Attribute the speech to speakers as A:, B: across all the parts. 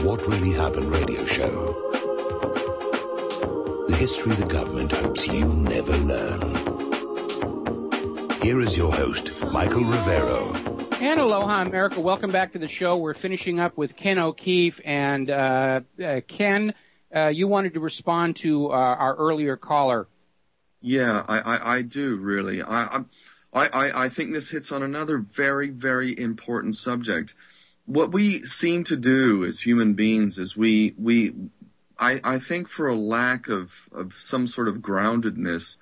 A: What Really Happened radio show. The history the government hopes you never learn. Here is your host, Michael Rivero.
B: And aloha, America. Welcome back to the show. We're finishing up with Ken O'Keefe. And Ken, you wanted to respond to our earlier caller.
C: Yeah, I do, really. I think this hits on another very, very important subject. What we seem to do as human beings is I think for a lack of some sort of groundedness,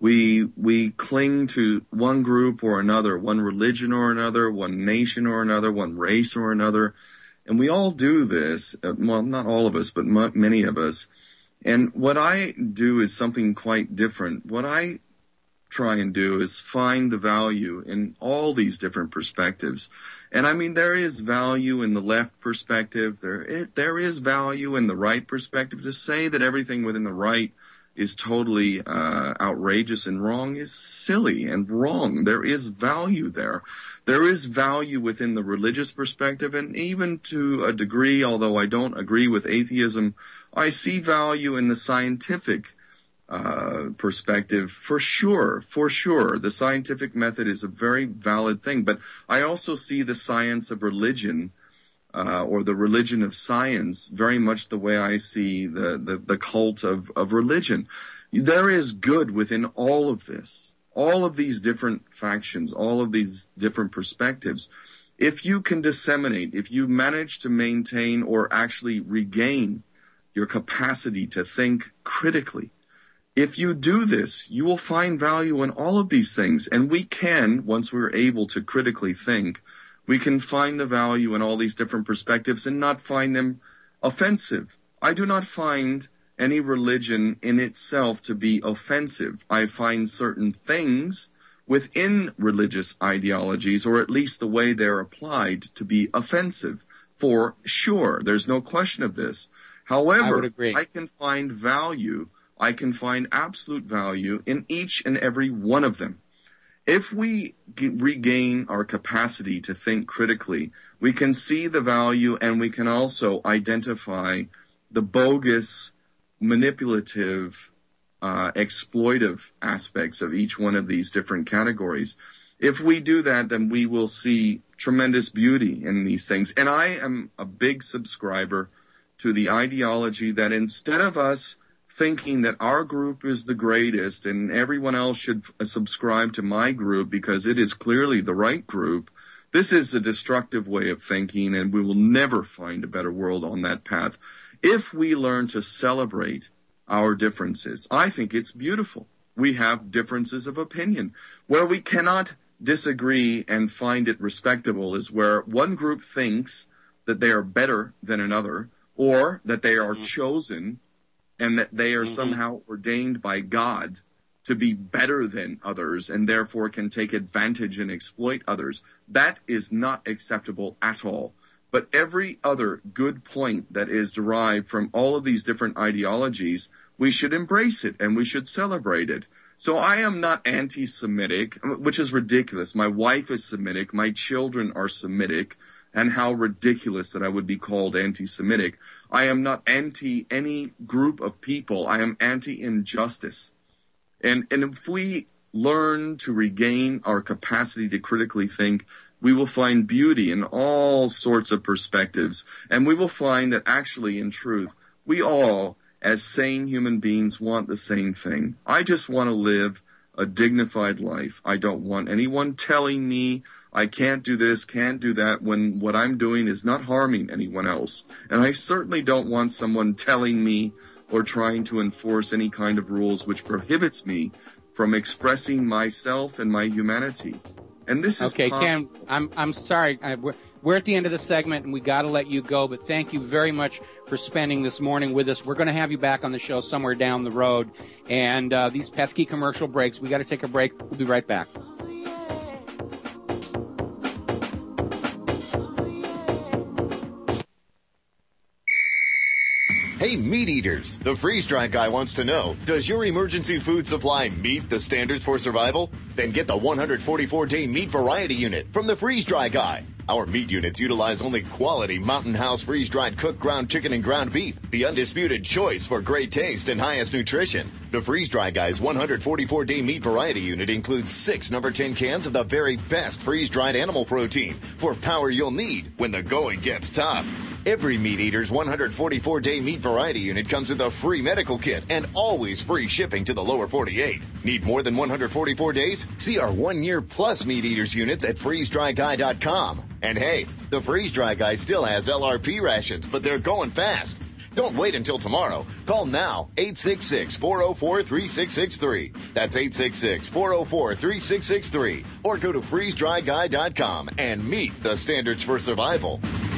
C: we cling to one group or another, one religion or another, one nation or another, one race or another. And we all do this, well, not all of us, but many of us. And what I do is something quite different. What I try and do is find the value in all these different perspectives. And I mean, there is value in the left perspective. There is value in the right perspective. To say that everything within the right is totally outrageous and wrong is silly and wrong. There is value there. There is value within the religious perspective, and even to a degree, although I don't agree with atheism, I see value in the scientific perspective for sure. The scientific method is a very valid thing, but I also see the science of religion or the religion of science very much the way I see the cult of religion. There is good within all of this, all of these different factions, all of these different perspectives. If you can disseminate, if you manage to maintain or actually regain your capacity to think critically, if you do this, you will find value in all of these things. And we can, once we're able to critically think, we can find the value in all these different perspectives and not find them offensive. I do not find any religion in itself to be offensive. I find certain things within religious ideologies, or at least the way they're applied, to be offensive. For sure, there's no question of this. However, I can find value, I can find absolute value in each and every one of them. If we regain our capacity to think critically, we can see the value, and we can also identify the bogus, manipulative, exploitive aspects of each one of these different categories. If we do that, then we will see tremendous beauty in these things. And I am a big subscriber to the ideology that instead of us thinking that our group is the greatest and everyone else should subscribe to my group because it is clearly the right group, this is a destructive way of thinking, and we will never find a better world on that path. If we learn to celebrate our differences, I think it's beautiful. We have differences of opinion. Where we cannot disagree and find it respectable is where one group thinks that they are better than another, or that they are chosen and that they are somehow ordained by God to be better than others and therefore can take advantage and exploit others. That is not acceptable at all. But every other good point that is derived from all of these different ideologies, we should embrace it and we should celebrate it. So I am not anti-Semitic, which is ridiculous. My wife is Semitic. My children are Semitic. And how ridiculous that I would be called anti-Semitic. I am not anti any group of people. I am anti-injustice. And if we learn to regain our capacity to critically think, we will find beauty in all sorts of perspectives. And we will find that actually, in truth, we all, as sane human beings, want the same thing. I just want to live a dignified life. I don't want anyone telling me I can't do this, can't do that, when what I'm doing is not harming anyone else. And I certainly don't want someone telling me or trying to enforce any kind of rules which prohibits me from expressing myself and my humanity. And this is
B: okay, Ken, I'm sorry. We're at the end of the segment, and we got to let you go. But thank you very much for spending this morning with us. We're going to have you back on the show somewhere down the road. And these pesky commercial breaks, we got to take a break. We'll be right back.
D: Hey, meat eaters, the freeze-dry guy wants to know, does your emergency food supply meet the standards for survival? Then get the 144-day meat variety unit from the freeze-dry guy. Our meat units utilize only quality Mountain House freeze-dried cooked ground chicken and ground beef, the undisputed choice for great taste and highest nutrition. The Freeze-Dry Guy's 144-day meat variety unit includes 6 number 10 cans of the very best freeze-dried animal protein for power you'll need when the going gets tough. Every Meat Eater's 144-day meat variety unit comes with a free medical kit and always free shipping to the lower 48. Need more than 144 days? See our 1-year plus Meat Eater's units at freezedryguy.com. And hey, the Freeze-Dry Guy still has LRP rations, but they're going fast. Don't wait until tomorrow. Call now, 866-404-3663. That's 866-404-3663. Or go to freezedryguy.com and meet the standards for survival.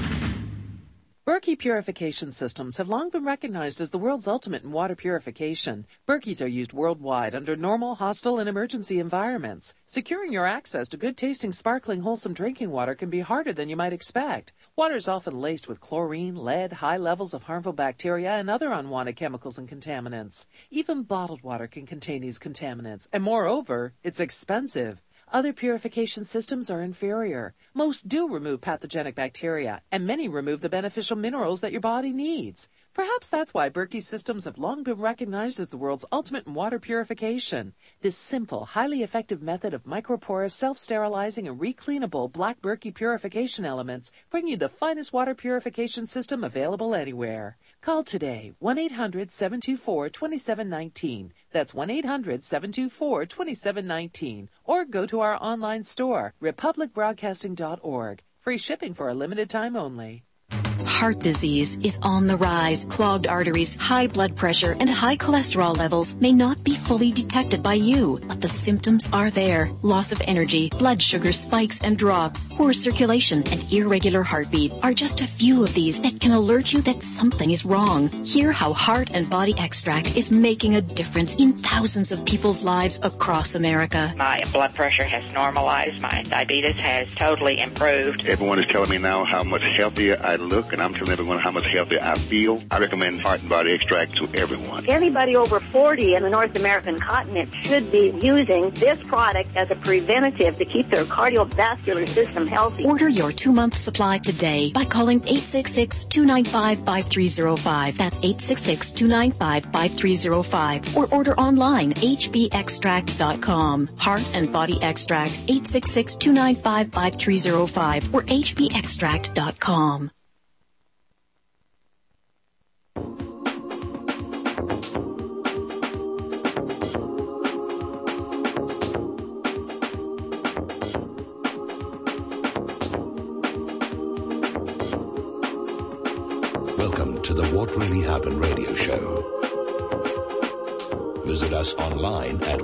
E: Berkey purification systems have long been recognized as the world's ultimate in water purification. Berkeys are used worldwide under normal, hostile, and emergency environments. Securing your access to good-tasting, sparkling, wholesome drinking water can be harder than you might expect. Water is often laced with chlorine, lead, high levels of harmful bacteria, and other unwanted chemicals and contaminants. Even bottled water can contain these contaminants, and moreover, it's expensive. Other purification systems are inferior. Most do remove pathogenic bacteria, and many remove the beneficial minerals that your body needs. Perhaps that's why Berkey systems have long been recognized as the world's ultimate in water purification. This simple, highly effective method of microporous, self-sterilizing, and recleanable black Berkey purification elements bring you the finest water purification system available anywhere. Call today, 1-800-724-2719. That's 1-800-724-2719. Or go to our online store, republicbroadcasting.org. Free shipping for a limited time only.
F: Heart disease is on the rise. Clogged arteries, high blood pressure, and high cholesterol levels may not be fully detected by you, but the symptoms are there. Loss of energy, blood sugar spikes and drops, poor circulation, and irregular heartbeat are just a few of these that can alert you that something is wrong. Hear how Heart and Body Extract is making a difference in thousands of people's lives across America.
G: My blood pressure has normalized. My diabetes has totally improved.
H: Everyone is telling me now how much healthier I look, and I'm telling everyone how much healthier I feel. I recommend Heart and Body Extract to everyone.
I: Anybody over 40 in the North American continent should be using this product as a preventative to keep their cardiovascular system healthy.
F: Order your 2-month supply today by calling 866-295-5305. That's 866-295-5305. Or order online, hbextract.com. Heart and Body Extract, 866-295-5305 or hbextract.com.
A: Welcome to the What Really Happened radio show. Visit us online at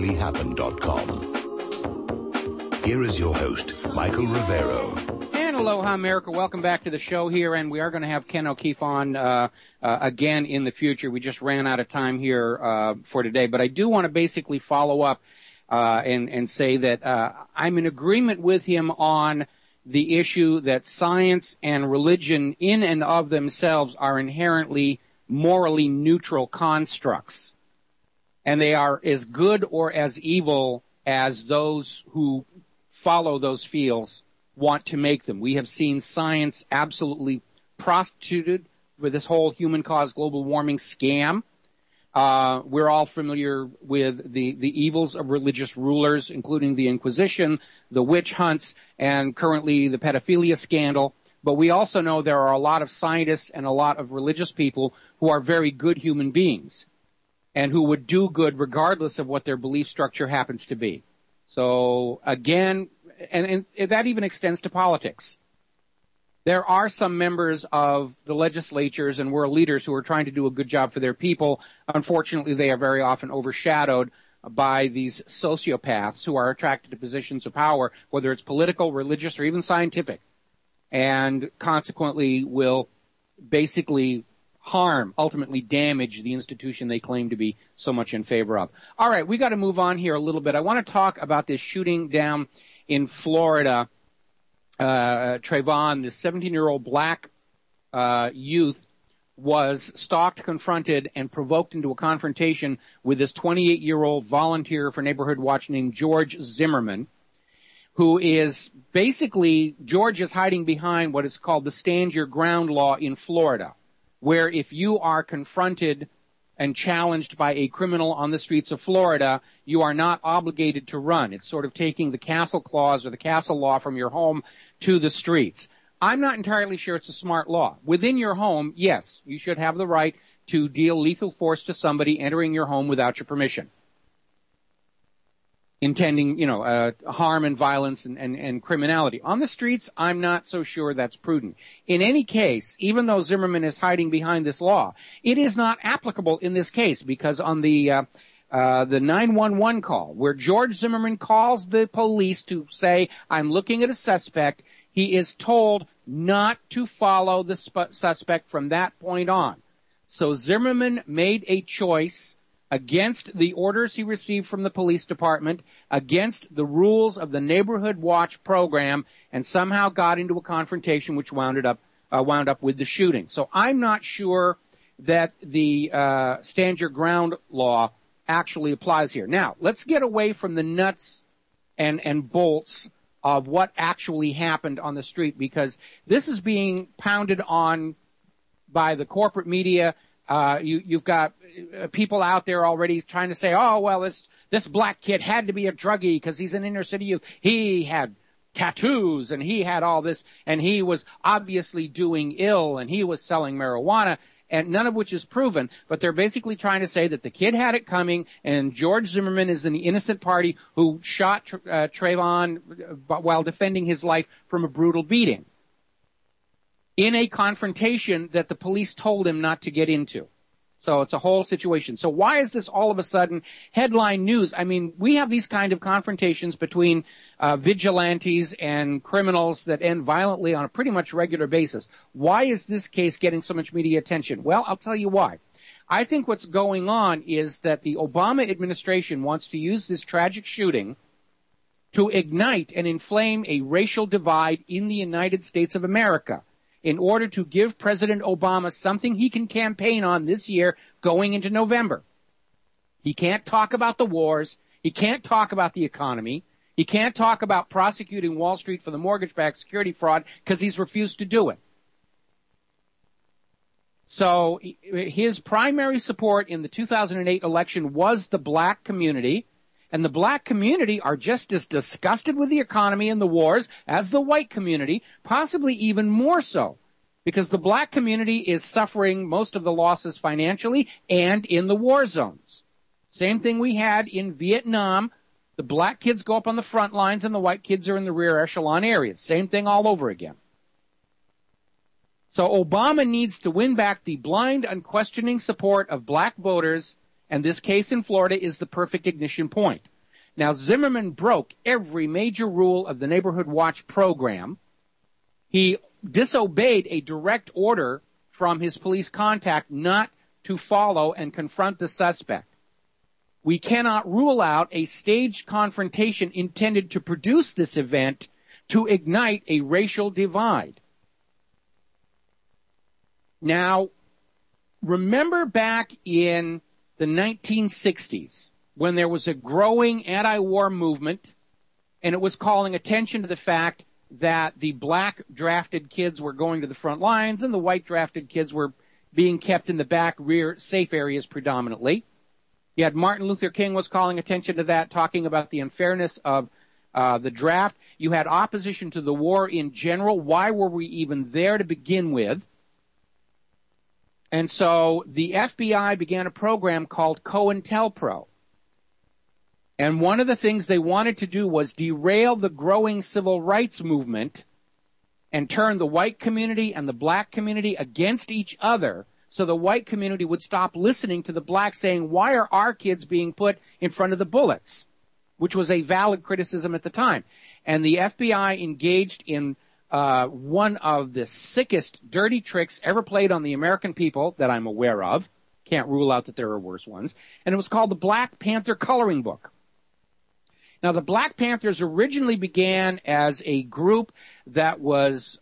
A: whatreallyhappened.com. Here is your host, Michael Rivero.
B: And aloha, America. Welcome back to the show here, and we are going to have Ken O'Keefe on again in the future. We just ran out of time here for today, but I do want to basically follow up and say that I'm in agreement with him on the issue that science and religion in and of themselves are inherently morally neutral constructs. And they are as good or as evil as those who follow those fields want to make them. We have seen science absolutely prostituted with this whole human-caused global warming scam. We're all familiar with the evils of religious rulers, including the Inquisition, the witch hunts, and currently the pedophilia scandal. But we also know there are a lot of scientists and a lot of religious people who are very good human beings and who would do good regardless of what their belief structure happens to be. So, again, and that even extends to politics. There are some members of the legislatures and world leaders who are trying to do a good job for their people. Unfortunately, they are very often overshadowed by these sociopaths who are attracted to positions of power, whether it's political, religious, or even scientific, and consequently will basically harm, ultimately damage the institution they claim to be so much in favor of. All right, we got to move on here a little bit. I want to talk about this shooting down in Florida. Trayvon, this 17-year-old black youth, was stalked, confronted, and provoked into a confrontation with this 28-year-old volunteer for Neighborhood Watch named George Zimmerman, who is basically, George is hiding behind what is called the Stand Your Ground law in Florida, where if you are confronted and challenged by a criminal on the streets of Florida, you are not obligated to run. It's sort of taking the castle clause or the castle law from your home to the streets. I'm not entirely sure it's a smart law. Within your home, yes, you should have the right to deal lethal force to somebody entering your home without your permission, intending, harm and violence and criminality. On the streets, I'm not so sure that's prudent. In any case, even though Zimmerman is hiding behind this law, it is not applicable in this case, because on the 911 call, where George Zimmerman calls the police to say, I'm looking at a suspect, he is told not to follow the suspect from that point on. So Zimmerman made a choice against the orders he received from the police department, against the rules of the Neighborhood Watch program, and somehow got into a confrontation which wound up with the shooting. So I'm not sure that the Stand Your Ground law actually applies here. Now, let's get away from the nuts and bolts of what actually happened on the street, because this is being pounded on by the corporate media. You've got people out there already trying to say, oh, well, this black kid had to be a druggie because he's an inner city youth. He had tattoos and he had all this, and he was obviously doing ill, and he was selling marijuana, and none of which is proven. But they're basically trying to say that the kid had it coming, and George Zimmerman is in the innocent party who shot Trayvon while defending his life from a brutal beating in a confrontation that the police told him not to get into. So it's a whole situation. So why is this all of a sudden headline news? I mean, we have these kind of confrontations between vigilantes and criminals that end violently on a pretty much regular basis. Why is this case getting so much media attention? Well, I'll tell you why. I think what's going on is that the Obama administration wants to use this tragic shooting to ignite and inflame a racial divide in the United States of America, in order to give President Obama something he can campaign on this year going into November. He can't talk about the wars. He can't talk about the economy. He can't talk about prosecuting Wall Street for the mortgage-backed security fraud because he's refused to do it. So his primary support in the 2008 election was the black community. And the black community are just as disgusted with the economy and the wars as the white community, possibly even more so, because the black community is suffering most of the losses financially and in the war zones. Same thing we had in Vietnam. The black kids go up on the front lines and the white kids are in the rear echelon areas. Same thing all over again. So Obama needs to win back the blind, unquestioning support of black voters, and this case in Florida is the perfect ignition point. Now, Zimmerman broke every major rule of the Neighborhood Watch program. He disobeyed a direct order from his police contact not to follow and confront the suspect. We cannot rule out a staged confrontation intended to produce this event to ignite a racial divide. Now, remember back in the 1960s, when there was a growing anti-war movement, and it was calling attention to the fact that the black drafted kids were going to the front lines and the white drafted kids were being kept in the back rear safe areas predominantly. You had Martin Luther King was calling attention to that, talking about the unfairness of the draft. You had opposition to the war in general. Why were we even there to begin with? And so the FBI began a program called COINTELPRO. And one of the things they wanted to do was derail the growing civil rights movement and turn the white community and the black community against each other, so the white community would stop listening to the blacks saying, why are our kids being put in front of the bullets? Which was a valid criticism at the time. And the FBI engaged in one of the sickest dirty tricks ever played on the American people that I'm aware of. Can't rule out that there are worse ones. And it was called the Black Panther Coloring Book. Now, the Black Panthers originally began as a group that was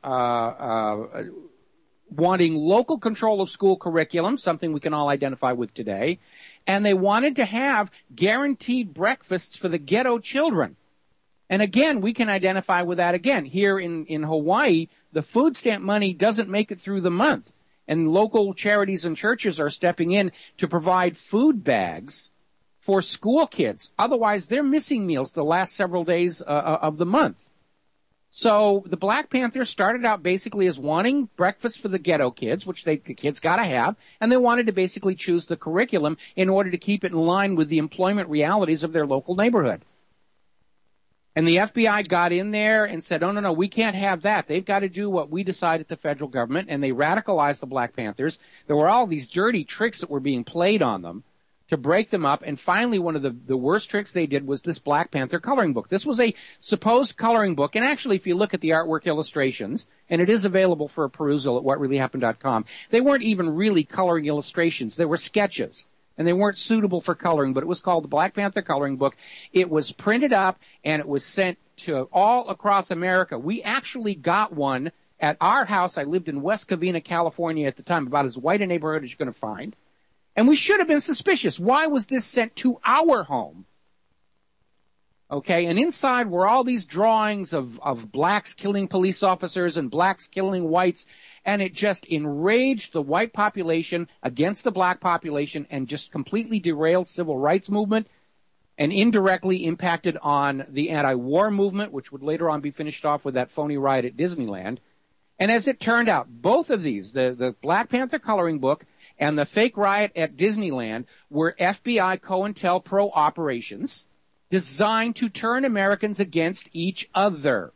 B: wanting local control of school curriculum, something we can all identify with today, and they wanted to have guaranteed breakfasts for the ghetto children. And again, we can identify with that again. Here in Hawaii, the food stamp money doesn't make it through the month. And local charities and churches are stepping in to provide food bags for school kids. Otherwise, they're missing meals the last several days of the month. So the Black Panthers started out basically as wanting breakfast for the ghetto kids, which the kids got to have, and they wanted to basically choose the curriculum in order to keep it in line with the employment realities of their local neighborhood. And the FBI got in there and said, oh, no, we can't have that. They've got to do what we decide at the federal government, and they radicalized the Black Panthers. There were all these dirty tricks that were being played on them to break them up, and finally one of the worst tricks they did was this Black Panther coloring book. This was a supposed coloring book, and actually if you look at the artwork illustrations, and it is available for a perusal at whatreallyhappened.com, they weren't even really coloring illustrations. They were sketches. And they weren't suitable for coloring, but it was called the Black Panther Coloring Book. It was printed up, and it was sent to all across America. We actually got one at our house. I lived in West Covina, California at the time, about as white a neighborhood as you're going to find. And we should have been suspicious. Why was this sent to our home? Okay, and inside were all these drawings of blacks killing police officers and blacks killing whites, and it just enraged the white population against the black population and just completely derailed civil rights movement and indirectly impacted on the anti-war movement, which would later on be finished off with that phony riot at Disneyland. And as it turned out, both of these, the Black Panther coloring book and the fake riot at Disneyland, were FBI COINTELPRO operations designed to turn Americans against each other.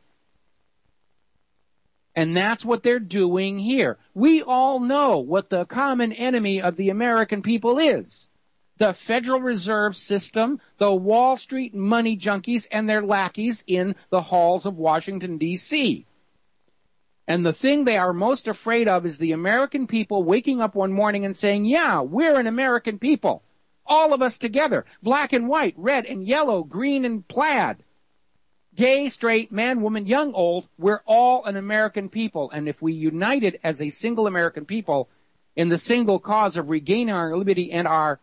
B: And that's what they're doing here. We all know what the common enemy of the American people is. The Federal Reserve System, the Wall Street money junkies, and their lackeys in the halls of Washington, D.C. And the thing they are most afraid of is the American people waking up one morning and saying, yeah, we're an American people. All of us together, black and white, red and yellow, green and plaid. Gay, straight, man, woman, young, old, we're all an American people. And if we united as a single American people in the single cause of regaining our liberty and our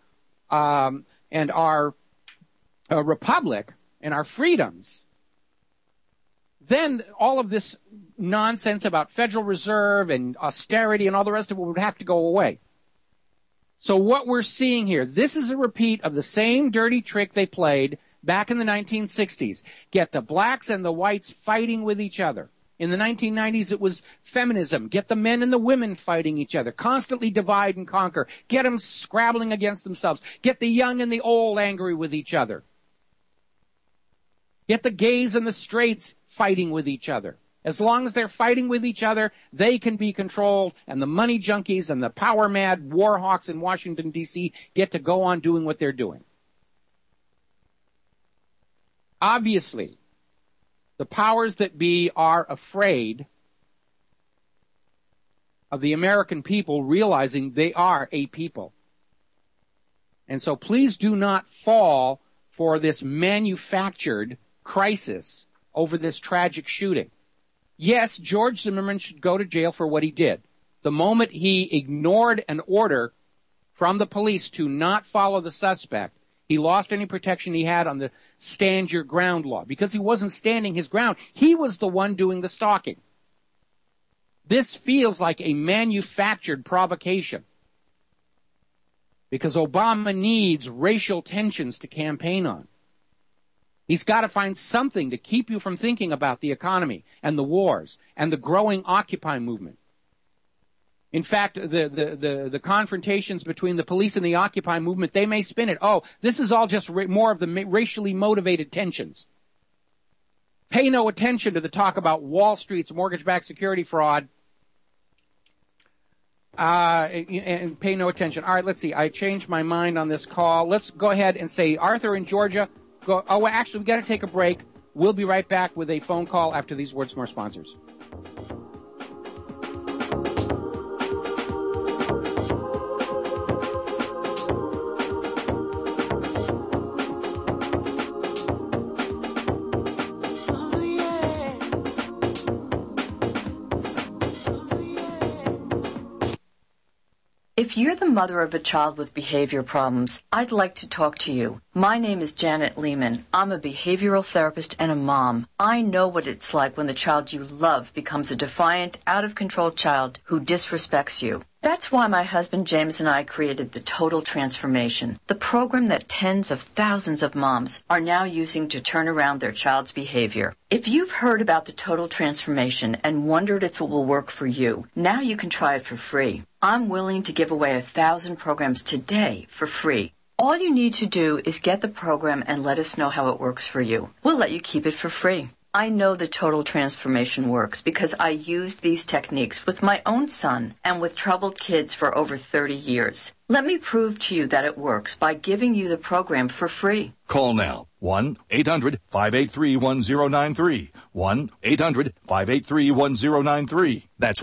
B: republic and our freedoms, then all of this nonsense about Federal Reserve and austerity and all the rest of it would have to go away. So what we're seeing here, this is a repeat of the same dirty trick they played back in the 1960s. Get the blacks and the whites fighting with each other. In the 1990s, it was feminism. Get the men and the women fighting each other. Constantly divide and conquer. Get them scrabbling against themselves. Get the young and the old angry with each other. Get the gays and the straights fighting with each other. As long as they're fighting with each other, they can be controlled, and the money junkies and the power-mad war hawks in Washington, D.C. get to go on doing what they're doing. Obviously, the powers that be are afraid of the American people realizing they are a people. And so please do not fall for this manufactured crisis over this tragic shooting. Yes, George Zimmerman should go to jail for what he did. The moment he ignored an order from the police to not follow the suspect, he lost any protection he had on the stand your ground law because he wasn't standing his ground. He was the one doing the stalking. This feels like a manufactured provocation because Obama needs racial tensions to campaign on. He's got to find something to keep you from thinking about the economy and the wars and the growing Occupy movement. In fact, the confrontations between the police and the Occupy movement, they may spin it. Oh, this is all just more of the racially motivated tensions. Pay no attention to the talk about Wall Street's mortgage-backed security fraud. And pay no attention. All right, let's see. I changed my mind on this call. Let's go ahead and say Arthur in Georgia. Oh, actually, we got to take a break. We'll be right back with a phone call after these words from our sponsors.
F: If
J: If you're the mother of a child with behavior problems, I'd like to talk to you. My name is Janet Lehman. I'm a behavioral therapist and a mom. I know what it's like when the child you love becomes a defiant, out-of-control child who disrespects you. That's why my husband James and I created the Total Transformation, the program that tens of thousands of moms are now using to turn around their child's behavior. If you've heard about the Total Transformation and wondered if it will work for you, now you can try it for free. I'm willing to give away 1,000 programs today for free. All you need to do is get the program and let us know how it works for you. We'll let you keep it for free. I know the Total Transformation works because I used these techniques with my own son and with troubled kids for over 30 years. Let me prove to you that it works by giving you the program for free.
K: Call now. 1-800-583-1093. 1-800-583-1093. That's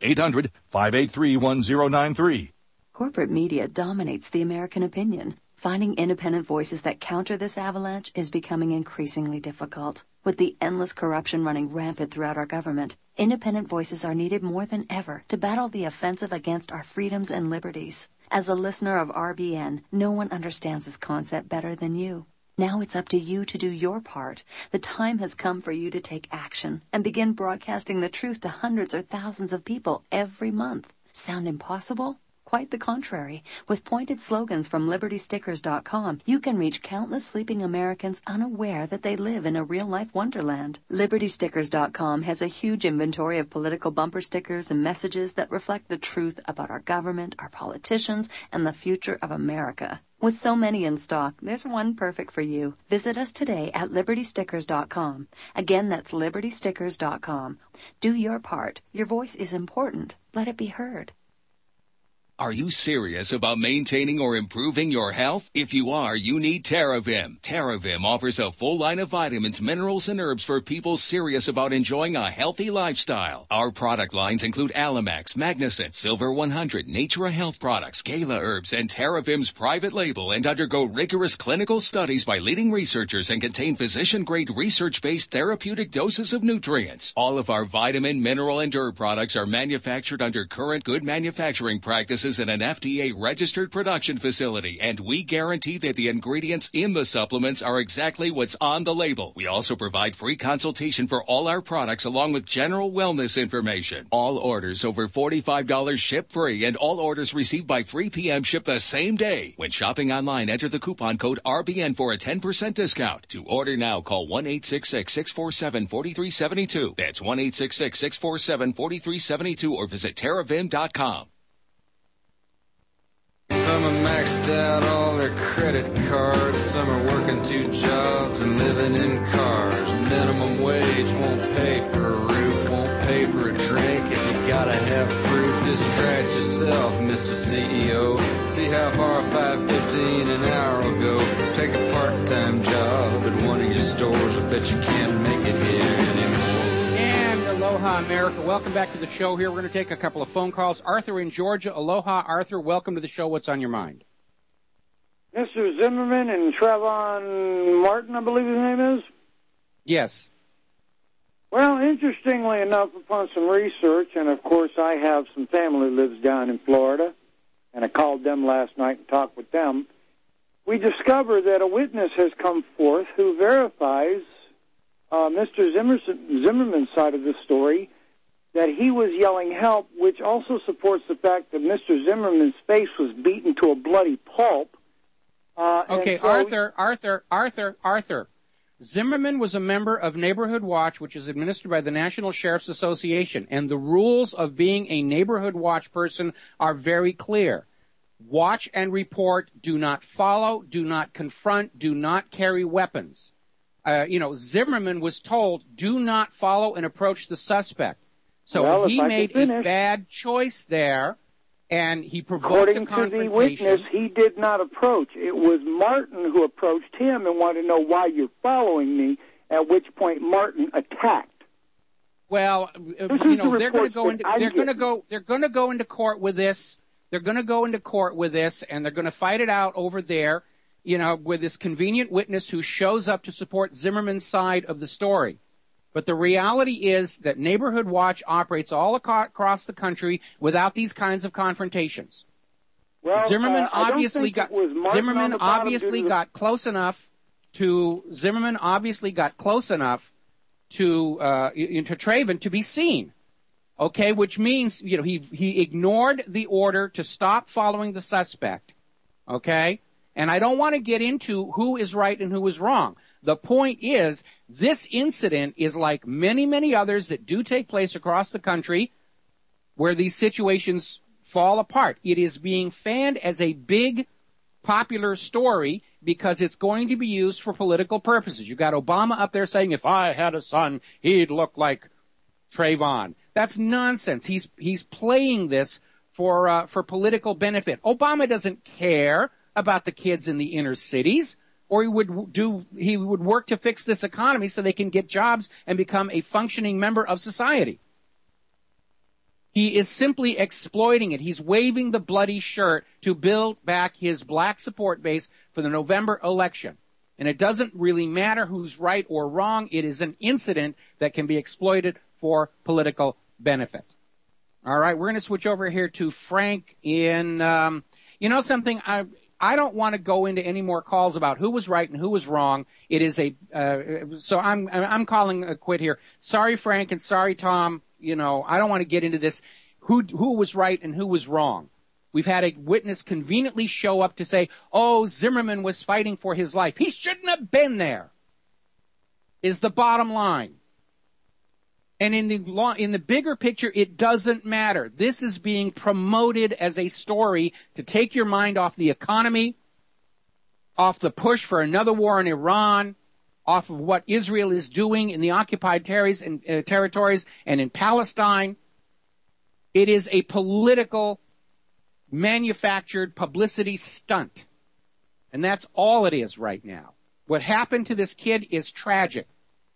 K: 1-800-583-1093.
L: Corporate media dominates the American opinion. Finding independent voices that counter this avalanche is becoming increasingly difficult. With the endless corruption running rampant throughout our government, independent voices are needed more than ever to battle the offensive against our freedoms and liberties. As a listener of RBN, no one understands this concept better than you. Now it's up to you to do your part. The time has come for you to take action and begin broadcasting the truth to hundreds or thousands of people every month. Sound impossible? Quite the contrary. With pointed slogans from LibertyStickers.com, you can reach countless sleeping Americans unaware that they live in a real-life wonderland. LibertyStickers.com has a huge inventory of political bumper stickers and messages that reflect the truth about our government, our politicians, and the future of America. With so many in stock, there's one perfect for you. Visit us today at LibertyStickers.com. Again, that's LibertyStickers.com. Do your part. Your voice is important. Let it be heard.
M: Are you serious about maintaining or improving your health? If you are, you need TerraVim. TerraVim offers a full line of vitamins, minerals, and herbs for people serious about enjoying a healthy lifestyle. Our product lines include Alamax, Magnicent, Silver 100, Natura Health Products, Gala Herbs, and TerraVim's private label, and undergo rigorous clinical studies by leading researchers and contain physician-grade research-based therapeutic doses of nutrients. All of our vitamin, mineral, and herb products are manufactured under current good manufacturing practices in an FDA-registered production facility, and we guarantee that the ingredients in the supplements are exactly what's on the label. We also provide free consultation for all our products along with general wellness information. All orders over $45 ship free, and all orders received by 3 p.m. ship the same day. When shopping online, enter the coupon code RBN for a 10% discount. To order now, call 1-866-647-4372. That's 1-866-647-4372 or visit TerraVim.com.
N: Some have maxed out all their credit cards. Some are working 2 jobs and living in cars. Minimum wage won't pay for a roof, won't pay for a drink. If you gotta have proof, just try it yourself, Mr. CEO. See how far $5.15 an hour will go. Take a part-time job at one of your stores. I bet you can't make it here anymore.
B: Aloha, America. Welcome back to the show here. We're going to take a couple of phone calls. Arthur in Georgia. Aloha, Arthur. Welcome to the show. What's on your mind?
O: Mr. Zimmerman and Trayvon Martin, I believe his name is?
B: Yes.
O: Well, interestingly enough, upon some research, and of course I have some family that lives down in Florida, and I called them last night and talked with them, we discovered that a witness has come forth who verifies Mr. Zimmerman's side of the story, that he was yelling help, which also supports the fact that Mr. Zimmerman's face was beaten to a bloody pulp.
B: Okay, so Arthur. Zimmerman was a member of Neighborhood Watch, which is administered by the National Sheriff's Association, and the rules of being a Neighborhood Watch person are very clear. Watch and report, do not follow, do not confront, do not carry weapons. Zimmerman was told, do not follow and approach the suspect. So he made a bad choice there, and he provoked a confrontation.
O: According to the witness, he did not approach. It was Martin who approached him and wanted to know why you're following me, at which point Martin attacked.
B: Well, they're going to go into court with this. They're going to go into court with this, and they're going to fight it out over there. With this convenient witness who shows up to support Zimmerman's side of the story. But the reality is that Neighborhood Watch operates all across the country without these kinds of confrontations.
O: Well,
B: Zimmerman
O: I don't
B: obviously
O: think
B: got
O: it was Martin
B: Zimmerman
O: on the bottom
B: obviously
O: due to the-
B: got close enough to Traven to be seen. Okay, which means he ignored the order to stop following the suspect. Okay, and I don't want to get into who is right and who is wrong. The point is, this incident is like many, many others that do take place across the country where these situations fall apart. It is being fanned as a big, popular story because it's going to be used for political purposes. You got Obama up there saying, if I had a son, he'd look like Trayvon. That's nonsense. He's playing this for political benefit. Obama doesn't care about the kids in the inner cities, or he would work to fix this economy so they can get jobs and become a functioning member of society. He is simply exploiting it. He's waving the bloody shirt to build back his black support base for the November election. And it doesn't really matter who's right or wrong. It is an incident that can be exploited for political benefit. All right, we're going to switch over here to Frank in, something, I don't want to go into any more calls about who was right and who was wrong. It is so I'm calling a quit here. Sorry, Frank, and sorry, Tom. I don't want to get into this, who was right and who was wrong. We've had a witness conveniently show up to say, oh, Zimmerman was fighting for his life. He shouldn't have been there, is the bottom line. And in the bigger picture, it doesn't matter. This is being promoted as a story to take your mind off the economy, off the push for another war in Iran, off of what Israel is doing in the occupied territories and in Palestine. It is a political, manufactured publicity stunt. And that's all it is right now. What happened to this kid is tragic.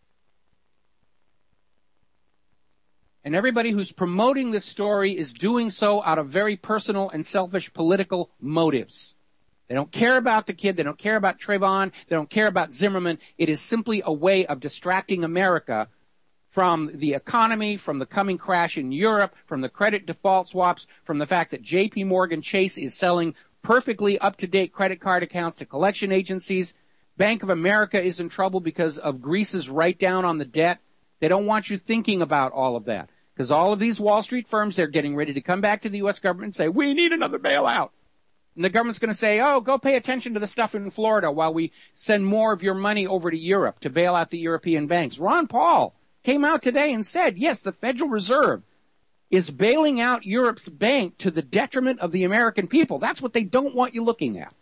B: And everybody who's promoting this story is doing so out of very personal and selfish political motives. They don't care about the kid. They don't care about Trayvon. They don't care about Zimmerman. It is simply a way of distracting America from the economy, from the coming crash in Europe, from the credit default swaps, from the fact that J.P. Morgan Chase is selling perfectly up-to-date credit card accounts to collection agencies. Bank of America is in trouble because of Greece's write-down on the debt. They don't want you thinking about all of that because all of these Wall Street firms, they're getting ready to come back to the U.S. government and say, we need another bailout. And the government's going to say, oh, go pay attention to the stuff in Florida while we send more of your money over to Europe to bail out the European banks. Ron Paul came out today and said, yes, the Federal Reserve is bailing out Europe's bank to the detriment of the American people. That's what they don't want you looking at.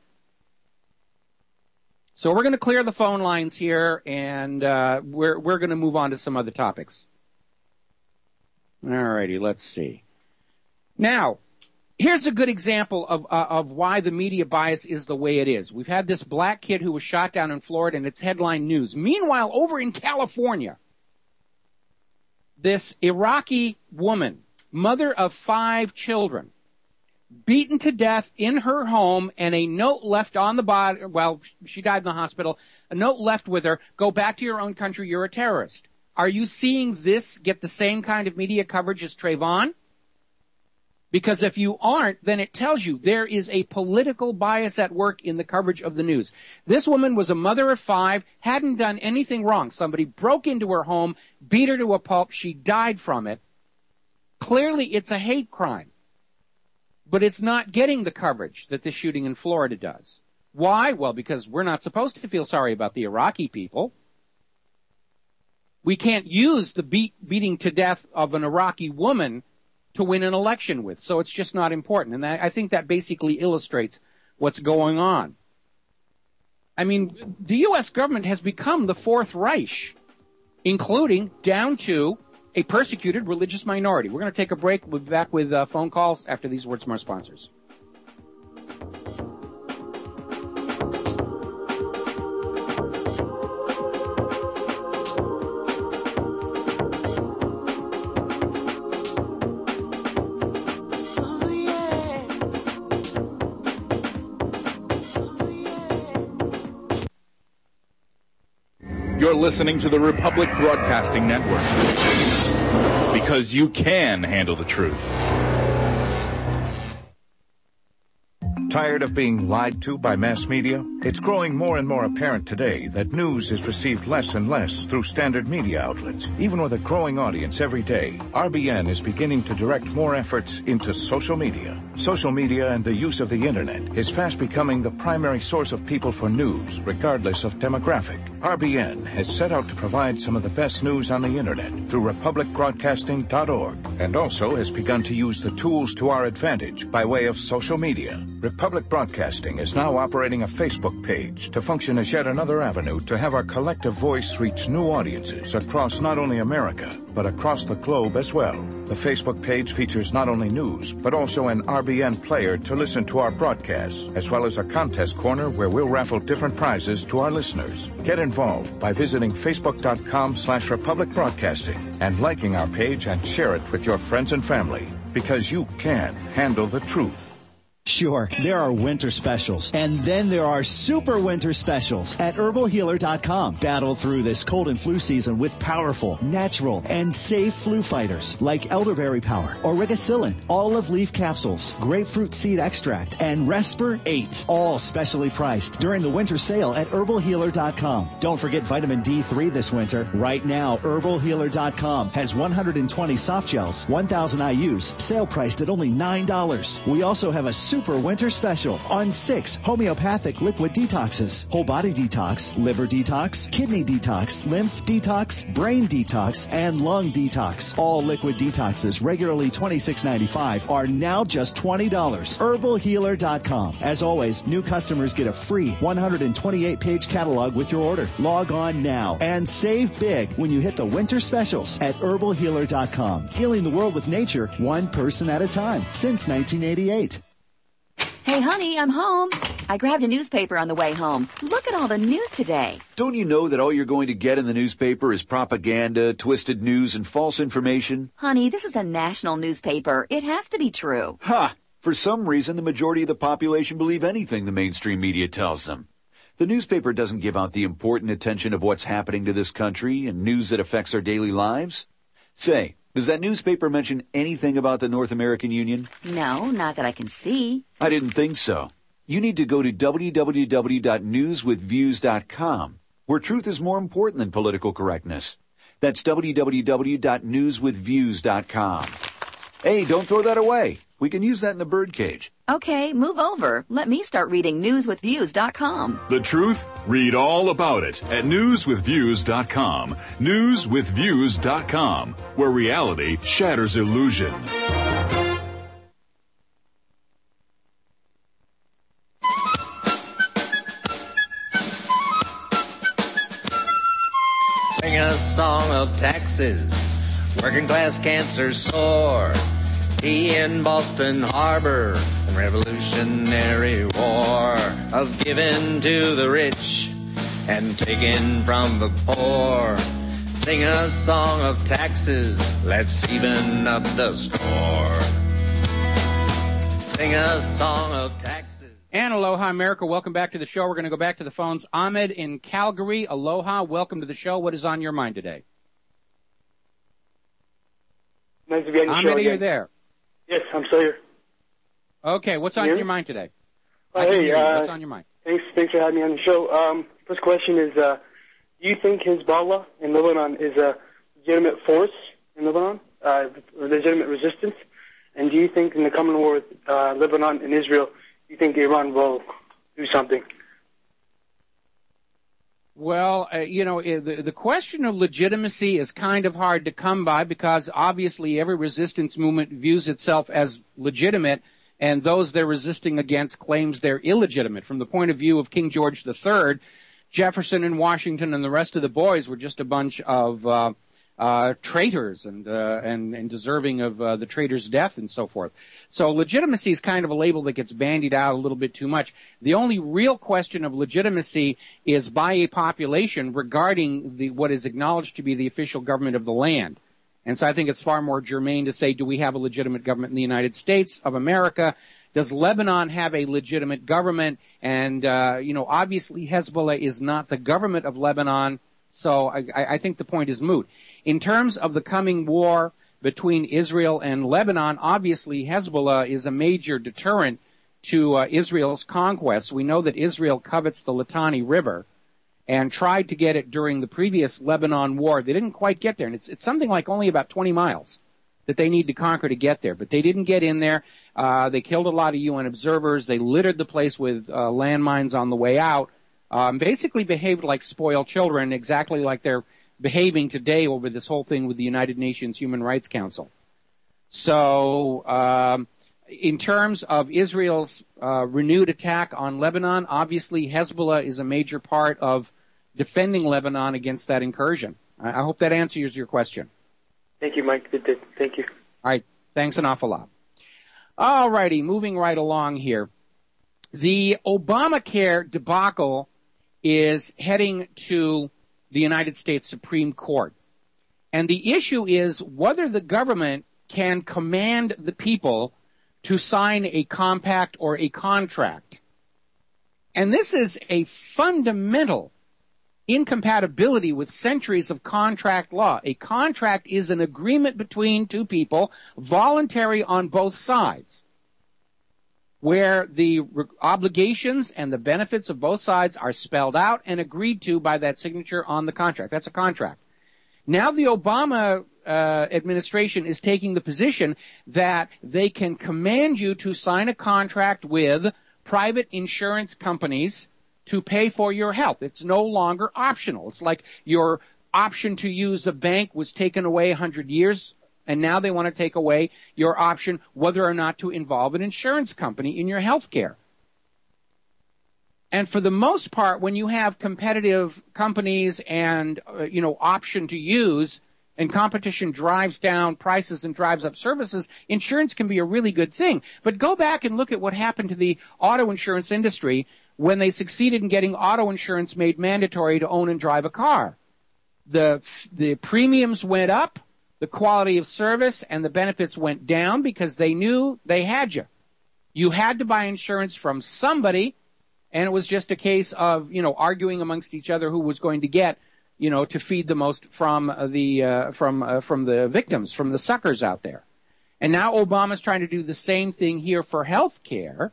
B: So we're going to clear the phone lines here, and we're going to move on to some other topics. All righty, let's see. Now, here's a good example of why the media bias is the way it is. We've had this black kid who was shot down in Florida, and it's headline news. Meanwhile, over in California, this Iraqi woman, mother of 5 children, beaten to death in her home, and a note left on the body, well, she died in the hospital, a note left with her, go back to your own country, you're a terrorist. Are you seeing this get the same kind of media coverage as Trayvon? Because if you aren't, then it tells you there is a political bias at work in the coverage of the news. This woman was a mother of 5, hadn't done anything wrong. Somebody broke into her home, beat her to a pulp, she died from it. Clearly, it's a hate crime. But it's not getting the coverage that the shooting in Florida does. Why? Well, because we're not supposed to feel sorry about the Iraqi people. We can't use the beating to death of an Iraqi woman to win an election with. So it's just not important. And I think that basically illustrates what's going on. I mean, the U.S. government has become the Fourth Reich, including down to a persecuted religious minority. We're going to take a break. We'll be back with phone calls after these words from our sponsors.
K: You're listening to the Republic Broadcasting Network. Because you can handle the truth.
P: Tired of being lied to by mass media? It's growing more and more apparent today that news is received less and less through standard media outlets. Even with a growing audience every day, RBN is beginning to direct more efforts into social media. Social media and the use of the internet is fast becoming the primary source of people for news, regardless of demographic. RBN has set out to provide some of the best news on the internet through republicbroadcasting.org, and also has begun to use the tools to our advantage by way of social media. Republic Broadcasting is now operating a Facebook page to function as yet another avenue to have our collective voice reach new audiences across not only America, but across the globe as well. The Facebook page features not only news, but also an RBN player to listen to our broadcasts, as well as a contest corner where we'll raffle different prizes to our listeners. Get involved by visiting facebook.com/Republic Broadcasting and liking our page and share it with your friends and family, because you can handle the truth.
Q: Sure, there are winter specials, and then there are super winter specials at herbalhealer.com. Battle through this cold and flu season with powerful, natural, and safe flu fighters like elderberry power, origicillin, olive leaf capsules, grapefruit seed extract, and Resper 8, all specially priced during the winter sale at herbalhealer.com. Don't forget vitamin D3 this winter. Right now, herbalhealer.com has 120 soft gels, 1,000 IUs, sale priced at only $9. We also have a super winter special on 6 homeopathic liquid detoxes: whole body detox, liver detox, kidney detox, lymph detox, brain detox, and lung detox. All liquid detoxes, regularly $26.95, are now just $20. herbalhealer.com. As always, new customers get a free 128-page catalog with your order. Log on now and save big when you hit the winter specials at herbalhealer.com. Healing the world with nature, one person at a time, since 1988.
L: Hey, honey, I'm home. I grabbed a newspaper on the way home. Look at all the news today.
R: Don't you know that all you're going to get in the newspaper is propaganda, twisted news, and false information?
L: Honey, this is a national newspaper. It has to be true.
R: Ha! For some reason, the majority of the population believe anything the mainstream media tells them. The newspaper doesn't give out the important attention of what's happening to this country and news that affects our daily lives. Say, does that newspaper mention anything about the North American Union?
L: No, not that I can see.
R: I didn't think so. You need to go to www.newswithviews.com, where truth is more important than political correctness. That's www.newswithviews.com. Hey, don't throw that away. We can use that in the birdcage.
L: Okay, move over. Let me start reading newswithviews.com.
K: The truth? Read all about it at newswithviews.com. Newswithviews.com, where reality shatters illusion.
S: Sing a song of taxes, working class cancer sore, tea in Boston Harbor, and Revolutionary War, of giving to the rich and taking from the poor. Sing a song of taxes, let's even up the score. Sing a song of taxes.
B: And aloha, America. Welcome back to the show. We're going to go back to the phones. Ahmed in Calgary. Aloha. Welcome to the show. What is on your mind today?
T: Nice to be on the show.
B: Ahmed, are you there?
T: Yes, I'm still here.
B: Okay. What's on your mind today?
T: Hey,
B: what's on your mind?
T: Thanks for having me on the show. First question is, do you think Hezbollah in Lebanon is a legitimate force in Lebanon, legitimate resistance? And do you think in the coming war with Lebanon and Israel, do you think Iran will do something?
B: Well, the question of legitimacy is kind of hard to come by because obviously every resistance movement views itself as legitimate, and those they're resisting against claims they're illegitimate. From the point of view of King George III, Jefferson and Washington and the rest of the boys were just a bunch of traitors and deserving of the traitor's death and so forth. So legitimacy is kind of a label that gets bandied out a little bit too much. The only real question of legitimacy is by a population regarding what is acknowledged to be the official government of the land. And so I think it's far more germane to say, do we have a legitimate government in the United States of America? Does Lebanon have a legitimate government? And, obviously Hezbollah is not the government of Lebanon. So I think the point is moot. In terms of the coming war between Israel and Lebanon, obviously Hezbollah is a major deterrent to Israel's conquest. We know that Israel covets the Litani River and tried to get it during the previous Lebanon war. They didn't quite get there, and it's something like only about 20 miles that they need to conquer to get there. But they didn't get in there. They killed a lot of UN observers. They littered the place with landmines on the way out. Basically behaved like spoiled children, exactly like they're behaving today over this whole thing with the United Nations Human Rights Council. So in terms of Israel's renewed attack on Lebanon, obviously Hezbollah is a major part of defending Lebanon against that incursion. I hope that answers your question.
T: Thank you, Mike. It did. Thank you.
B: All right. Thanks an awful lot. All righty. Moving right along here. The Obamacare debacle is heading to the United States Supreme Court. And the issue is whether the government can command the people to sign a compact or a contract. And this is a fundamental incompatibility with centuries of contract law. A contract is an agreement between two people, voluntary on both sides, where the obligations and the benefits of both sides are spelled out and agreed to by that signature on the contract. That's a contract. Now the Obama administration is taking the position that they can command you to sign a contract with private insurance companies to pay for your health. It's no longer optional. It's like your option to use a bank was taken away 100 years, and now they want to take away your option whether or not to involve an insurance company in your health care. And for the most part, when you have competitive companies and, option to use, and competition drives down prices and drives up services, insurance can be a really good thing. But go back and look at what happened to the auto insurance industry when they succeeded in getting auto insurance made mandatory to own and drive a car. The premiums went up, the quality of service and the benefits went down because they knew they had you. You had to buy insurance from somebody, and it was just a case of, arguing amongst each other who was going to get, to feed the most from the victims, from the suckers out there. And now Obama's trying to do the same thing here for health care.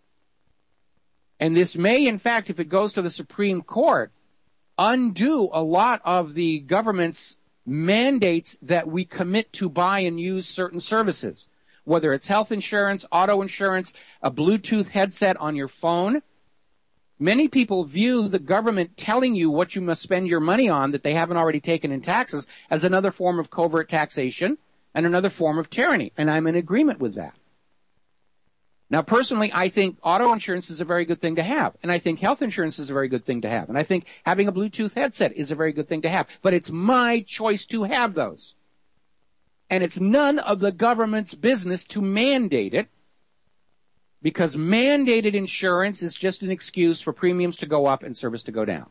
B: And this may, in fact, if it goes to the Supreme Court, undo a lot of the government's mandates that we commit to buy and use certain services, whether it's health insurance, auto insurance, a Bluetooth headset on your phone. Many people view the government telling you what you must spend your money on that they haven't already taken in taxes as another form of covert taxation and another form of tyranny, and I'm in agreement with that. Now, personally, I think auto insurance is a very good thing to have, and I think health insurance is a very good thing to have, and I think having a Bluetooth headset is a very good thing to have, but it's my choice to have those. And it's none of the government's business to mandate it, because mandated insurance is just an excuse for premiums to go up and service to go down.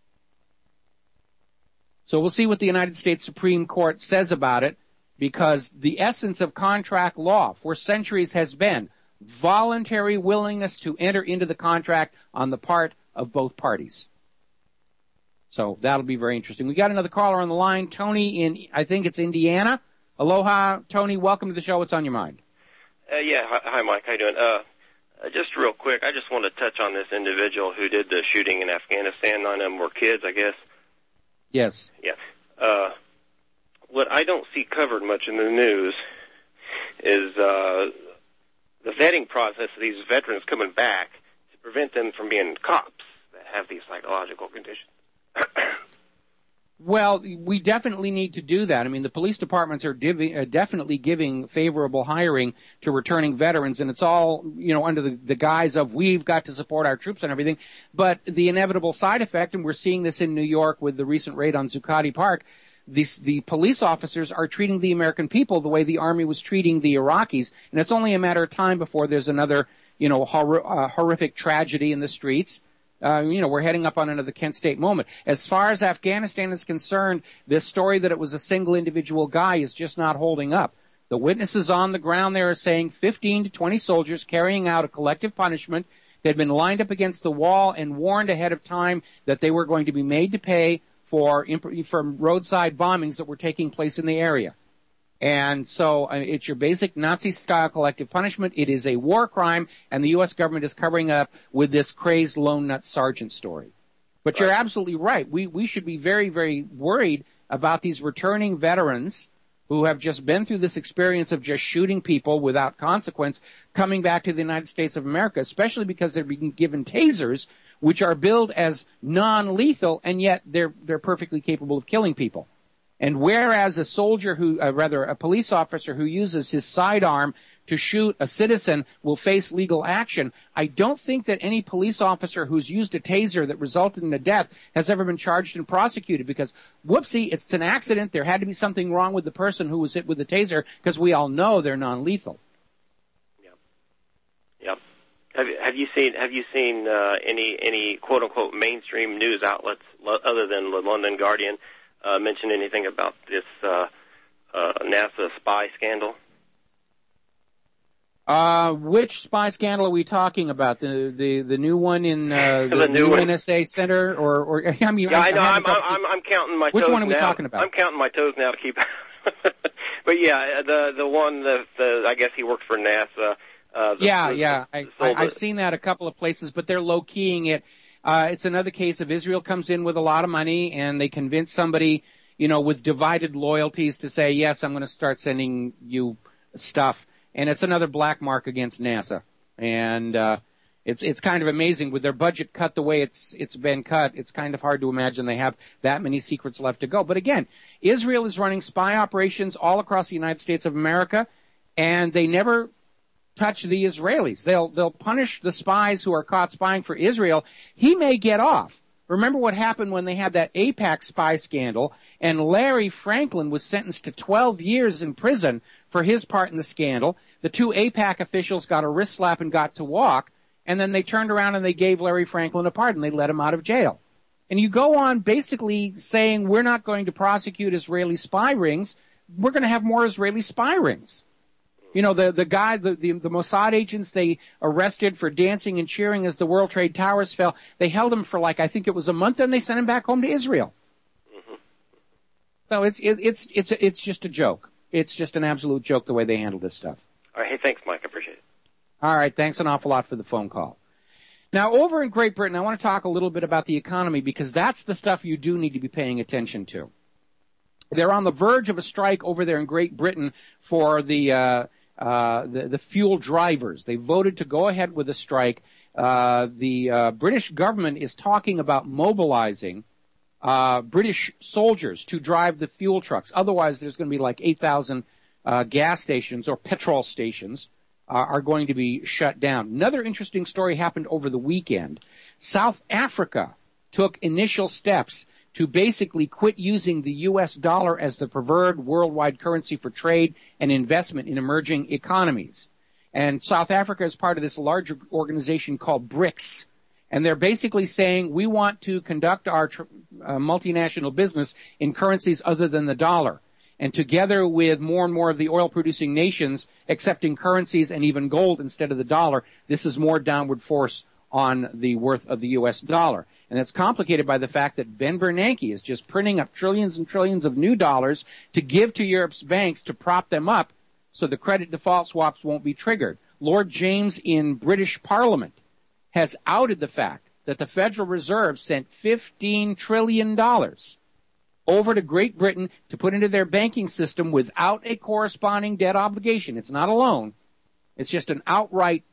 B: So we'll see what the United States Supreme Court says about it, because the essence of contract law for centuries has been voluntary willingness to enter into the contract on the part of both parties. So that'll be very interesting. We got another caller on the line, Tony in, I think it's Indiana. Aloha, Tony. Welcome to the show. What's on your mind?
U: Hi, Mike. How you doing? Just real quick, I just want to touch on this individual who did the shooting in Afghanistan. None of them were kids, I guess.
B: Yes.
U: Yeah. What I don't see covered much in the news is the vetting process of these veterans coming back to prevent them from being cops that have these psychological conditions.
B: Well, we definitely need to do that. I mean, the police departments are definitely giving favorable hiring to returning veterans, and it's all, under the guise of we've got to support our troops and everything. But the inevitable side effect, and we're seeing this in New York with the recent raid on Zuccotti Park, the police officers are treating the American people the way the Army was treating the Iraqis, and it's only a matter of time before there's another, horrific tragedy in the streets. We're heading up on another Kent State moment. As far as Afghanistan is concerned, this story that it was a single individual guy is just not holding up. The witnesses on the ground there are saying 15 to 20 soldiers carrying out a collective punishment. They'd been lined up against the wall and warned ahead of time that they were going to be made to pay for roadside bombings that were taking place in the area. And so it's your basic Nazi-style collective punishment. It is a war crime, and the U.S. government is covering up with this crazed lone nut sergeant story. But you're absolutely right. We should be very, very worried about these returning veterans who have just been through this experience of just shooting people without consequence coming back to the United States of America, especially because they're being given tasers, which are billed as non-lethal, and yet they're perfectly capable of killing people. And whereas a soldier a police officer who uses his sidearm to shoot a citizen will face legal action, I don't think that any police officer who's used a taser that resulted in a death has ever been charged and prosecuted because, whoopsie, it's an accident. There had to be something wrong with the person who was hit with the taser because we all know they're non-lethal.
U: Yep. Have you seen any quote unquote mainstream news outlets other than the London Guardian mention anything about this NASA spy scandal?
B: Which spy scandal are we talking about? The new one in the new NSA Center, or I mean,
U: yeah, I know. I'm counting my toes.
B: Which one are we
U: now.
B: talking about?
U: I'm counting my toes now to keep. But yeah, the one that I guess he worked for NASA. I've seen
B: that a couple of places, but they're low keying it. It's another case of Israel comes in with a lot of money and they convince somebody, with divided loyalties to say, yes, I'm going to start sending you stuff. And it's another black mark against NASA. And it's kind of amazing with their budget cut the way it's been cut. It's kind of hard to imagine they have that many secrets left to go. But again, Israel is running spy operations all across the United States of America, and they never touch the Israelis. They'll punish the spies who are caught spying for Israel. He may get off. Remember what happened when they had that AIPAC spy scandal, and Larry Franklin was sentenced to 12 years in prison for his part in the scandal. The two AIPAC officials got a wrist slap and got to walk, and then they turned around and they gave Larry Franklin a pardon. They let him out of jail. And you go on basically saying we're not going to prosecute Israeli spy rings. We're going to have more Israeli spy rings. The guy, the Mossad agents they arrested for dancing and cheering as the World Trade Towers fell, they held him for I think it was a month, and they sent him back home to Israel. Mm-hmm. So it's just a joke. It's just an absolute joke the way they handle this stuff.
U: All right. Hey, thanks, Mike. I appreciate it.
B: All right. Thanks an awful lot for the phone call. Now, over in Great Britain, I want to talk a little bit about the economy because that's the stuff you do need to be paying attention to. They're on the verge of a strike over there in Great Britain for the fuel drivers. They voted to go ahead with a strike. The British government is talking about mobilizing British soldiers to drive the fuel trucks. Otherwise, there's going to be 8,000 gas stations or petrol stations are going to be shut down. Another interesting story happened over the weekend. South Africa took initial steps to basically quit using the U.S. dollar as the preferred worldwide currency for trade and investment in emerging economies. And South Africa is part of this larger organization called BRICS. And they're basically saying we want to conduct our multinational business in currencies other than the dollar. And together with more and more of the oil-producing nations accepting currencies and even gold instead of the dollar, this is more downward force on the worth of the U.S. dollar. And that's complicated by the fact that Ben Bernanke is just printing up trillions and trillions of new dollars to give to Europe's banks to prop them up so the credit default swaps won't be triggered. Lord James in British Parliament has outed the fact that the Federal Reserve sent $15 trillion over to Great Britain to put into their banking system without a corresponding debt obligation. It's not a loan. It's just an outright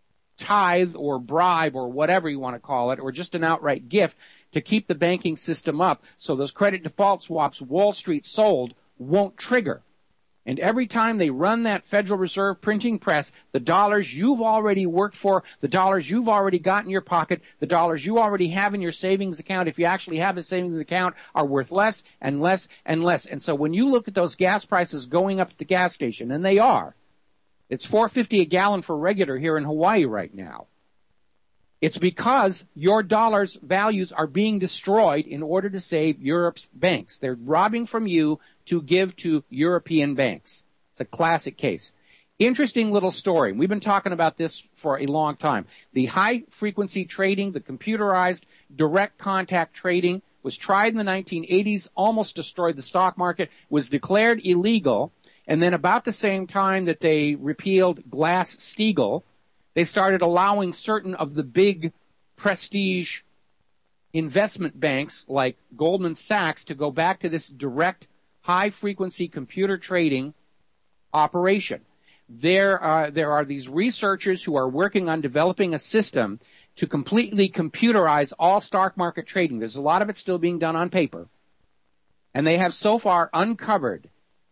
B: tithe or bribe or whatever you want to call it, or just an outright gift to keep the banking system up so those credit default swaps Wall Street sold won't trigger. And every time they run that Federal Reserve printing press, the dollars you've already worked for, the dollars you've already got in your pocket, the dollars you already have in your savings account, if you actually have a savings account, are worth less and less and less. And so when you look at those gas prices going up at the gas station, and they are, it's $4.50 a gallon for regular here in Hawaii right now. It's because your dollar's values are being destroyed in order to save Europe's banks. They're robbing from you to give to European banks. It's a classic case. Interesting little story. We've been talking about this for a long time. The high-frequency trading, the computerized direct contact trading, was tried in the 1980s, almost destroyed the stock market, was declared illegal. And then about the same time that they repealed Glass-Steagall, they started allowing certain of the big prestige investment banks like Goldman Sachs to go back to this direct high-frequency computer trading operation. There are these researchers who are working on developing a system to completely computerize all stock market trading. There's a lot of it still being done on paper. And they have so far uncovered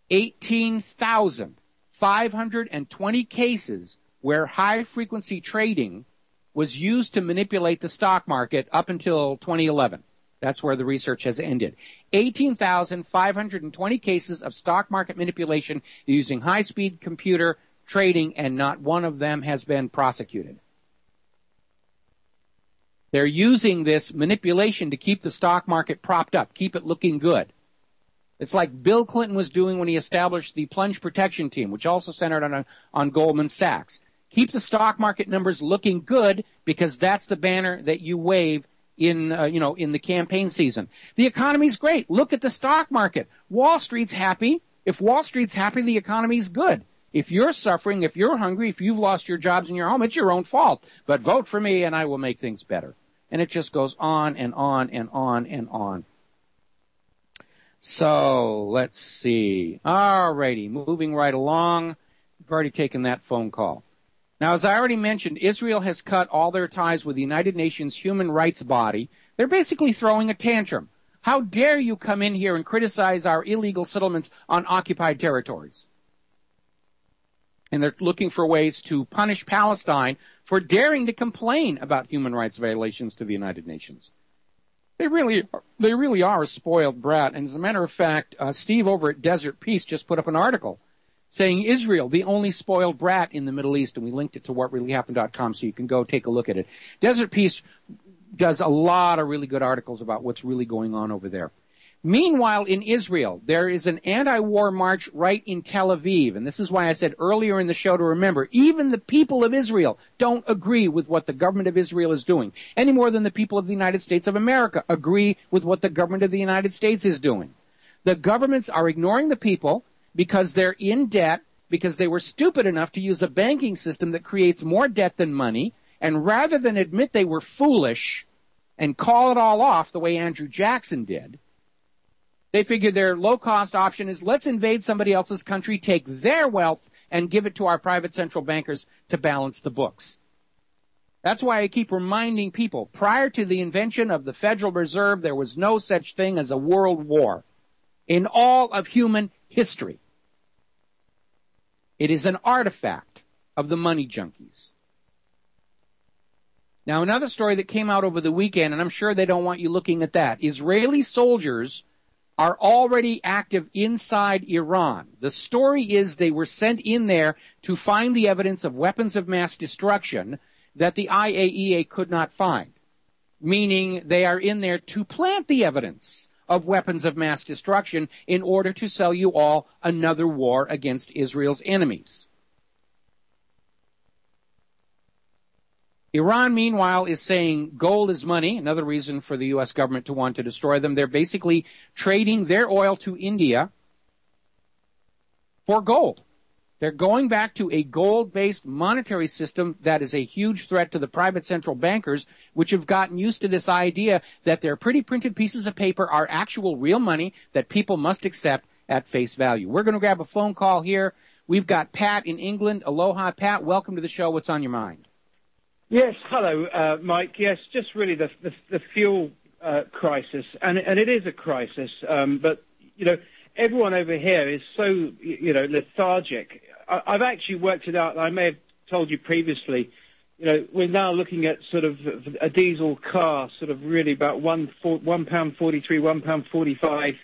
B: 18,520 cases where high-frequency trading was used to manipulate the stock market up until 2011. That's where the research has ended. 18,520 cases of stock market manipulation using high-speed computer trading, and not one of them has been prosecuted. They're using this manipulation to keep the stock market propped up, keep it looking good. It's like Bill Clinton was doing when he established the plunge protection team, which also centered on Goldman Sachs. Keep the stock market numbers looking good because that's the banner that you wave in the campaign season. The economy's great. Look at the stock market. Wall Street's happy. If Wall Street's happy, the economy's good. If you're suffering, if you're hungry, if you've lost your jobs in your home, it's your own fault. But vote for me and I will make things better. And it just goes on and on and on and on. So, let's see. Alrighty, moving right along. We've already taken that phone call. Now, as I already mentioned, Israel has cut all their ties with the United Nations human rights body. They're basically throwing a tantrum. How dare you come in here and criticize our illegal settlements on occupied territories? And they're looking for ways to punish Palestine for daring to complain about human rights violations to the United Nations. They really are a spoiled brat. And as a matter of fact, Steve over at Desert Peace just put up an article saying Israel, the only spoiled brat in the Middle East, and we linked it to whatreallyhappened.com so you can go take a look at it. Desert Peace does a lot of really good articles about what's really going on over there. Meanwhile, in Israel, there is an anti-war march right in Tel Aviv, and this is why I said earlier in the show to remember, even the people of Israel don't agree with what the government of Israel is doing, any more than the people of the United States of America agree with what the government of the United States is doing. The governments are ignoring the people because they're in debt, because they were stupid enough to use a banking system that creates more debt than money, and rather than admit they were foolish and call it all off the way Andrew Jackson did, they figured their low-cost option is let's invade somebody else's country, take their wealth, and give it to our private central bankers to balance the books. That's why I keep reminding people, prior to the invention of the Federal Reserve, there was no such thing as a world war in all of human history. It is an artifact of the money junkies. Now, another story that came out over the weekend, and I'm sure they don't want you looking at that, Israeli soldiers are already active inside Iran. The story is they were sent in there to find the evidence of weapons of mass destruction that the IAEA could not find, meaning they are in there to plant the evidence of weapons of mass destruction in order to sell you all another war against Israel's enemies. Iran, meanwhile, is saying gold is money, another reason for the U.S. government to want to destroy them. They're basically trading their oil to India for gold. They're going back to a gold-based monetary system that is a huge threat to the private central bankers, which have gotten used to this idea that their pretty printed pieces of paper are actual real money that people must accept at face value. We're going to grab a phone call here. We've got Pat in England. Aloha, Pat. Welcome to the show. What's on your mind?
C: Yes, hello, Mike. Yes, just really the fuel crisis, and it is a crisis. But everyone over here is so lethargic. I've actually worked it out. I may have told you previously. We're now looking at sort of a diesel car, sort of really about £1.43, £1.45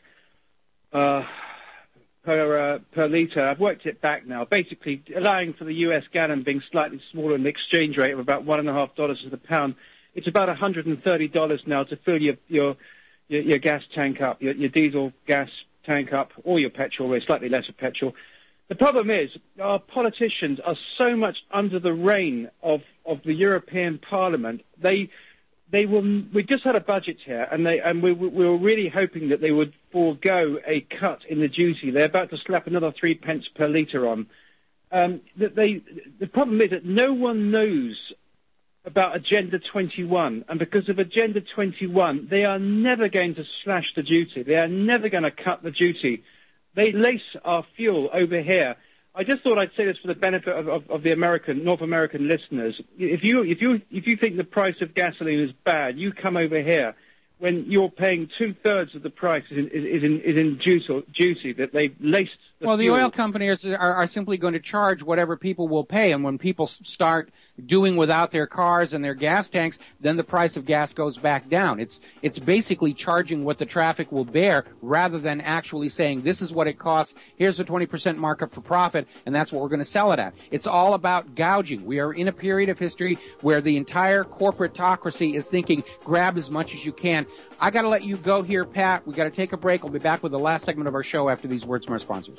C: per litre. I've worked it back now, basically allowing for the US gallon being slightly smaller and the exchange rate of about $1.50 to the pound. It's about $130 now to fill your gas tank up, your diesel gas tank up, or your petrol, or slightly less of petrol. The problem is our politicians are so much under the reign of the European Parliament. They we just had a budget here, and we were really hoping that they would forego a cut in the duty. They're about to slap another 3 pence per litre on. The problem is that no one knows about Agenda 21, and because of Agenda 21, they are never going to slash the duty. They are never going to cut the duty. They lace our fuel over here. I just thought I'd say this for the benefit of the North American listeners. If you think the price of gasoline is bad, you come over here when you're paying 2/3 of the price is in duty that they laced.
B: The oil companies are simply going to charge whatever people will pay, and when people start doing without their cars and their gas tanks, then the price of gas goes back down. It's basically charging what the traffic will bear rather than actually saying this is what it costs, here's a 20% markup for profit, and that's what we're going to sell it at. It's all about gouging. We are in a period of history where the entire corporatocracy is thinking grab as much as you can. I got to let you go here, Pat. We got to take a break. We'll be back with the last segment of our show after these words from our sponsors.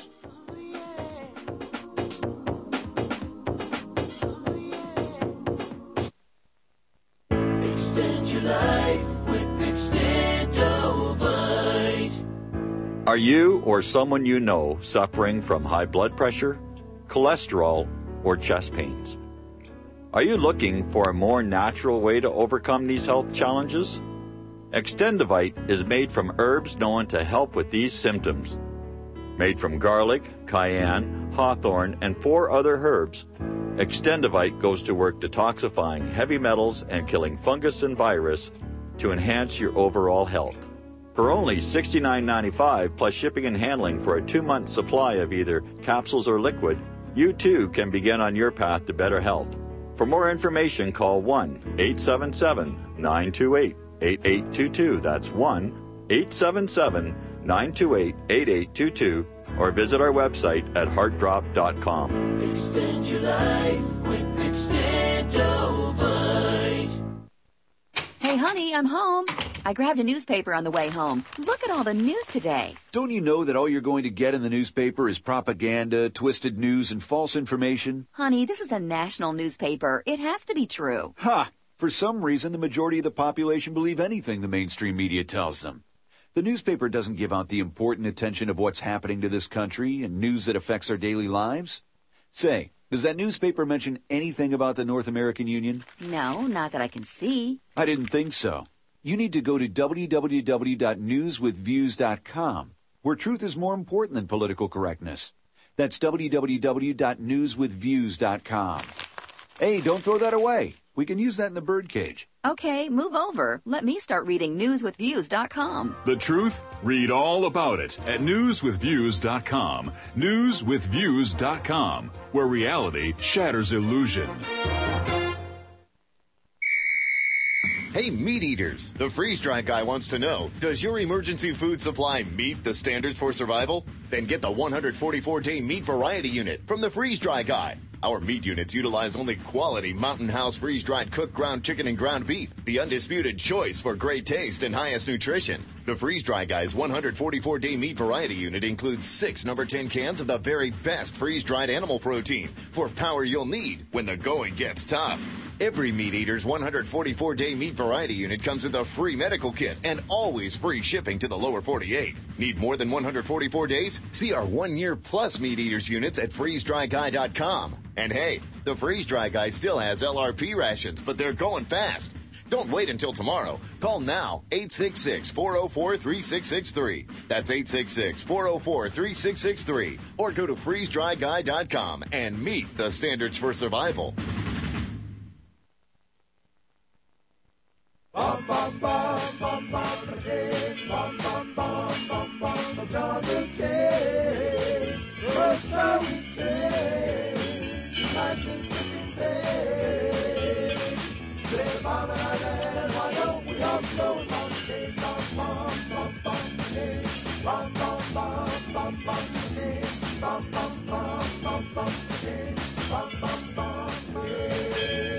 D: Extend your life with Extendovite.
V: Are you or someone you know suffering from high blood pressure, cholesterol, or chest pains? Are you looking for a more natural way to overcome these health challenges? Extendovite is made from herbs known to help with these symptoms. Made from garlic, cayenne, hawthorn, and 4 other herbs, Extendovite goes to work detoxifying heavy metals and killing fungus and virus to enhance your overall health. For only $69.95 plus shipping and handling for a 2-month supply of either capsules or liquid, you too can begin on your path to better health. For more information, call 1-877-928-8822. That's 1-877-928-8822. Or visit our website at heartdrop.com.
D: Extend your life with Extendovite.
L: Hey, honey, I'm home. I grabbed a newspaper on the way home. Look at all the news today.
R: Don't you know that all you're going to get in the newspaper is propaganda, twisted news, and false information?
L: Honey, this is a national newspaper. It has to be true.
R: Ha! For some reason, the majority of the population believe anything the mainstream media tells them. The newspaper doesn't give out the important attention of what's happening to this country and news that affects our daily lives. Say, does that newspaper mention anything about the North American Union?
L: No, not that I can see.
R: I didn't think so. You need to go to www.newswithviews.com, where truth is more important than political correctness. That's www.newswithviews.com. Hey, don't throw that away. We can use that in the birdcage.
L: Okay, move over. Let me start reading newswithviews.com.
K: The truth? Read all about it at newswithviews.com. Newswithviews.com, where reality shatters illusion.
W: Hey, meat eaters. The freeze-dry guy wants to know, does your emergency food supply meet the standards for survival? Then get the 144-day meat variety unit from the freeze-dry guy. Our meat units utilize only quality Mountain House freeze-dried cooked ground chicken and ground beef, the undisputed choice for great taste and highest nutrition. The Freeze-Dry Guy's 144-day meat variety unit includes 6 number 10 cans of the very best freeze-dried animal protein for power you'll need when the going gets tough. Every Meat Eater's 144-day meat variety unit comes with a free medical kit and always free shipping to the lower 48. Need more than 144 days? See our 1-year plus Meat Eaters units at freezedryguy.com. And hey, the Freeze-Dry Guy still has LRP rations, but they're going fast. Don't wait until tomorrow. Call now, 866-404-3663. That's 866-404-3663. Or go to freezedryguy.com and meet the standards for survival.
D: Bum bum bum bum bum again, bum bum bum bum bum John McCain. What's shall we say? Imagine living there. Say, Mom and I land, why don't we all go and bum again, bum bum bum bum again, bum bum bum bum bum again, bum bum bum bum bum again, bum bum bum again.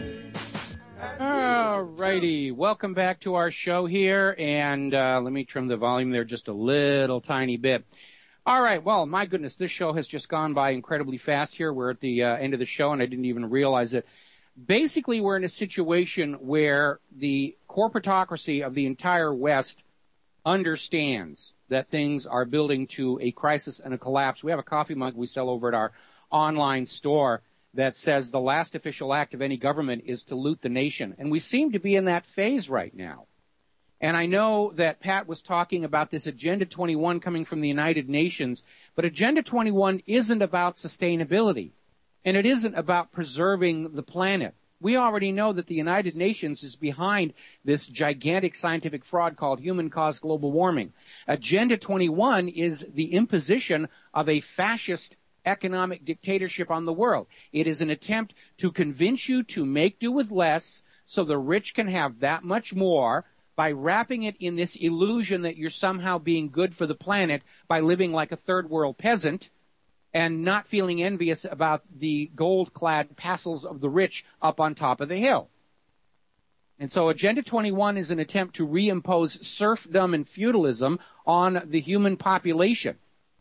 B: All righty. Welcome back to our show here, and let me trim the volume there just a little tiny bit. All right. Well, my goodness, this show has just gone by incredibly fast here. We're at the end of the show, and I didn't even realize it. basically we're in a situation where the corporatocracy of the entire West understands that things are building to a crisis and a collapse. We have a coffee mug we sell over at our online store that says the last official act of any government is to loot the nation. And we seem to be in that phase right now. And I know that Pat was talking about this Agenda 21 coming from the United Nations, but Agenda 21 isn't about sustainability, and it isn't about preserving the planet. We already know that the United Nations is behind this gigantic scientific fraud called human-caused global warming. Agenda 21 is the imposition of a fascist economic dictatorship on the world. It is an attempt to convince you to make do with less so the rich can have that much more by wrapping it in this illusion that you're somehow being good for the planet by living like a third world peasant and not feeling envious about the gold-clad castles of the rich up on top of the hill. And so Agenda 21 is an attempt to reimpose serfdom and feudalism on the human population,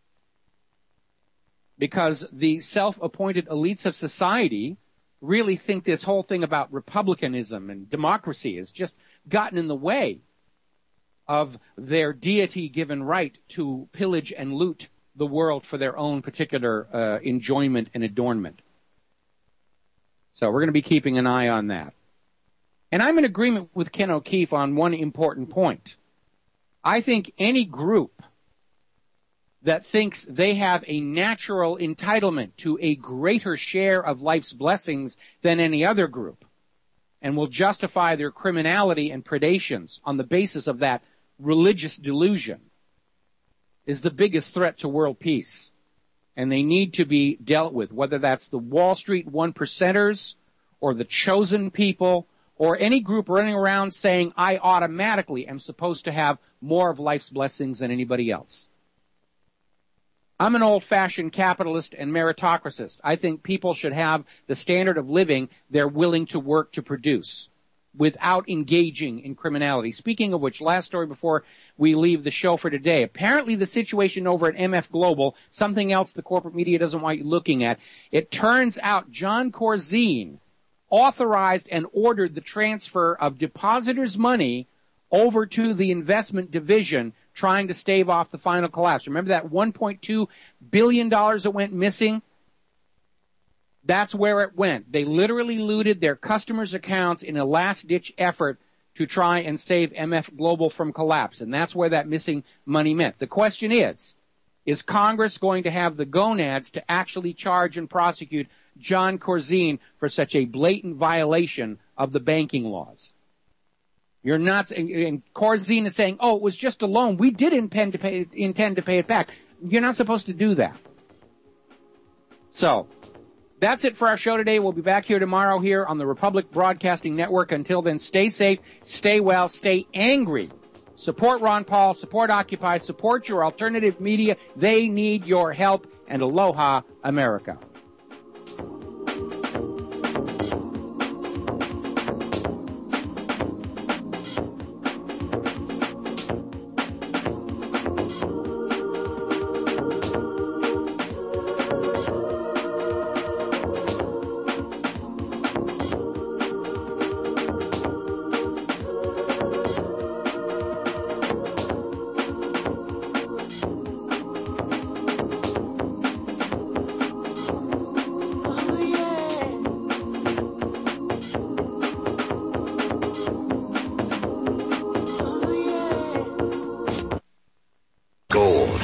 B: because the self-appointed elites of society really think this whole thing about republicanism and democracy has just gotten in the way of their deity-given right to pillage and loot the world for their own particular enjoyment and adornment. So we're going to be keeping an eye on that. And I'm in agreement with Ken O'Keefe on one important point. I think any group that thinks they have a natural entitlement to a greater share of life's blessings than any other group and will justify their criminality and predations on the basis of that religious delusion is the biggest threat to world peace. And they need to be dealt with, whether that's the Wall Street 1%ers or the chosen people or any group running around saying, I automatically am supposed to have more of life's blessings than anybody else. I'm an old-fashioned capitalist and meritocratist. I think people should have the standard of living they're willing to work to produce without engaging in criminality. Speaking of which, last story before we leave the show for today. Apparently the situation over at MF Global, something else the corporate media doesn't want you looking at, it turns out John Corzine authorized and ordered the transfer of depositors' money over to the investment division trying to stave off the final collapse. Remember that $1.2 billion that went missing? That's where it went. They literally looted their customers' accounts in a last-ditch effort to try and save MF Global from collapse, and that's where that missing money meant. The question is Congress going to have the gonads to actually charge and prosecute John Corzine for such a blatant violation of the banking laws? You're not, and Corzine is saying, oh, it was just a loan. We did intend to pay it back. You're not supposed to do that. So, that's it for our show today. We'll be back here tomorrow here on the Republic Broadcasting Network. Until then, stay safe, stay well, stay angry. Support Ron Paul, support Occupy, support your alternative media. They need your help, and aloha, America.